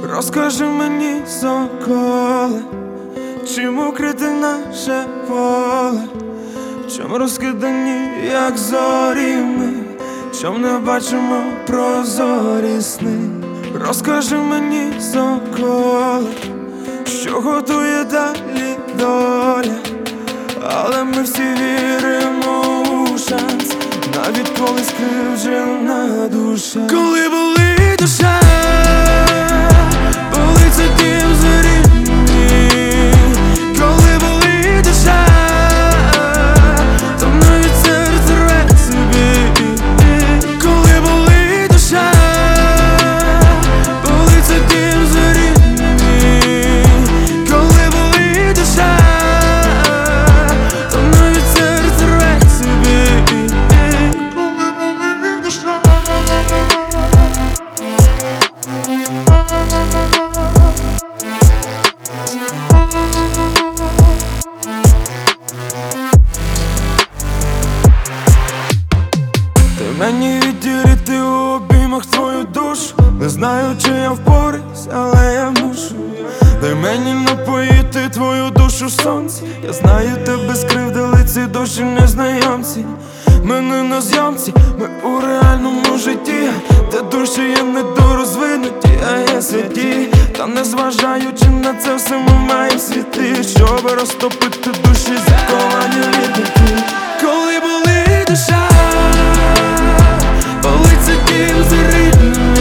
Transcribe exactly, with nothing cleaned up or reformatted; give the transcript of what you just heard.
Розкажи мені, соколе, чим укрите наше поле, чом розкидані, як зорі ми, чом не бачимо прозорі сни. Розкажи мені, соколе, що готує далі доля, але ми всі віримо у шанс, навіть коли скривджена душа. Коли болить душа, болить це дім зорі мій. Коли болить душа, то навіть серце рве собі. Коли болить душа, болить це дім зорі мій. Коли болить душа, то навіть серце рве собі. Коли болить душа. Ти мені відділити у обіймах твою душу. Не знаю, чи я впораюсь, але я мушу. Дай мені напоїти твою душу сонці. Я знаю, тебе скривдили ці душі незнайомці. Ми не на зйомці, ми у реальному житті, де душі є недорозвинуті, а є святі. Та незважаючи на це все, ми маємо світи, щоб розтопити душі, заковані вітники. Коли болить душа, болить це дім зорі.